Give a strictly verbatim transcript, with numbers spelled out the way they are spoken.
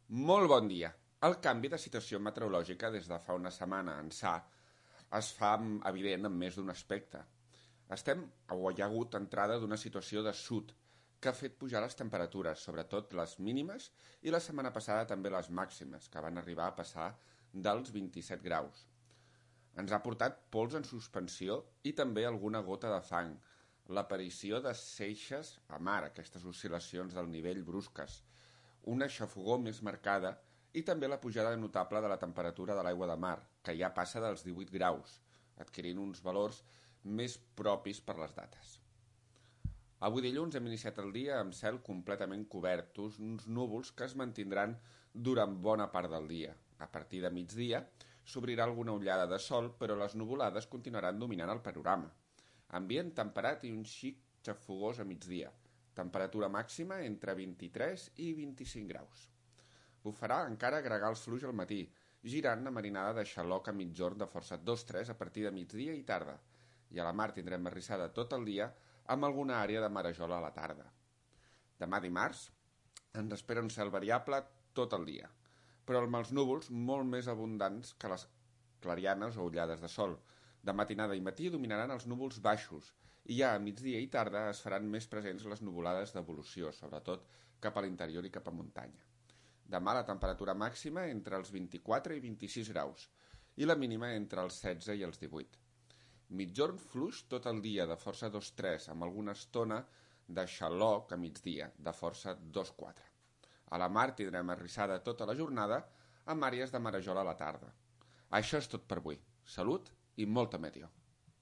Molt bon dia. El canvi de situació meteorològica des de fa una setmana ençà es fa evident en més d'un aspecte. Estem, o hi ha hagut entrada d'una situació de sud que ha fet pujar les temperatures, sobretot les mínimes, i la setmana passada també les màximes, que van arribar a passar dels vint-i-set graus. Ens ha portat pols en suspensió i també alguna gota de fang, l'aparició de seixes a mar, aquestes oscil·lacions del nivell brusques, una xafogor més marcada i també la pujada notable de la temperatura de l'aigua de mar, que ja passa dels divuit graus, adquirint uns valors més propis per les dates. Avui dilluns hem iniciat el dia amb cel completament cobert, uns núvols que es mantindran durant bona part del dia. A partir de migdia s'obrirà alguna ullada de sol, però les nuvolades continuaran dominant el panorama. Ambient temperat i un xic xafogós a migdia. Temperatura màxima entre vint-i-tres i vint-i-cinc graus. Bufarà encara gregals fluix al matí, girant la marinada de xaloc a mitjorn de força dos tres a partir de migdia i tarda, i a la mar tindrem arrissada tot el dia amb alguna àrea de marejola a la tarda. Demà dimarts ens espera un cel variable tot el dia, però amb els núvols molt més abundants que les clarianes o ullades de sol. De matinada i matí dominaran els núvols baixos i ja a migdia i tarda es faran més presents les nuvolades d'evolució, sobretot cap a l'interior i cap a muntanya. Demà la temperatura màxima entre els vint-i-quatre i vint-i-sis graus i la mínima entre els setze i els divuit. Mitjorn fluix tot el dia de força dos tres amb alguna estona de xaloc a migdia de força dos quatre. A la mar tindrem arrissada tota la jornada amb àrees de marejola a la tarda. Això és tot per avui. Salut i molta meteo.